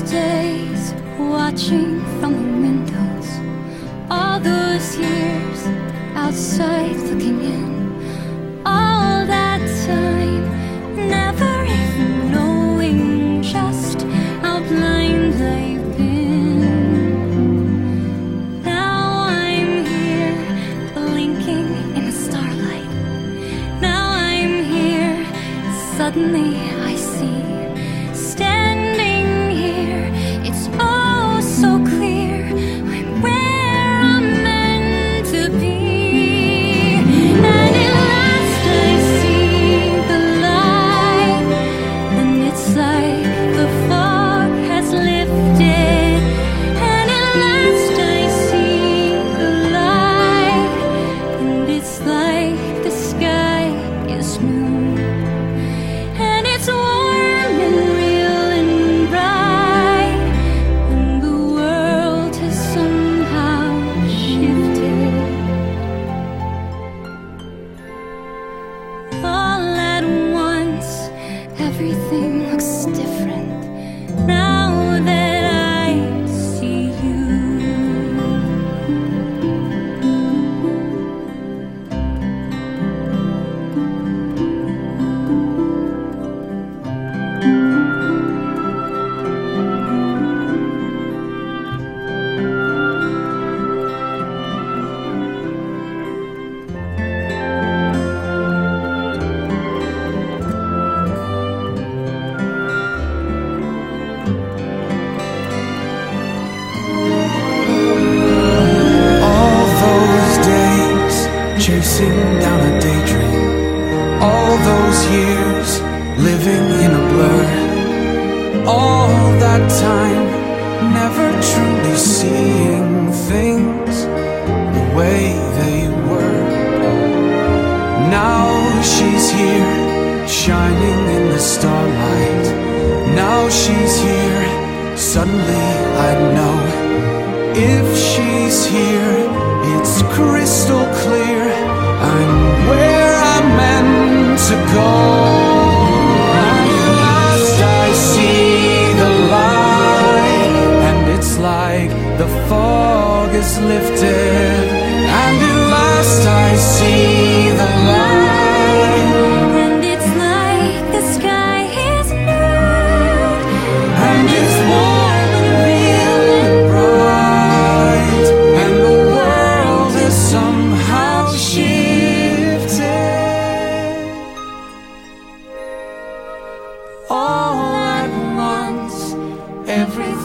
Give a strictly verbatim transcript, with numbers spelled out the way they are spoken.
days watching from the windows, all those years outside looking in, all that time never even knowing just how blind I've been. Now I'm here blinking in the starlight. Now I'm here, suddenly I see, standing here, it's oh so clear, I'm where I'm meant to be. And at last I see the light, and it's like the fog has lifted. And at last I see the light, and it's like the sky is new. And it's warm and real and bright, and the world has somehow shifted. All at once, everything looks different now that I see you. All those days chasing down a daydream, all those years living in a blur, all that time never truly seeing things the way they were. Now she's here, shining in the starlight. Now she's here, suddenly I know. If she's here, it's crystal clear, I'm where I'm meant to go. At last I see the light, and it's like the fog is lifted. And at last I see the light, And it's like the sky is blue, and it's warm and real and bright, and the world is somehow shifted. All at once, everything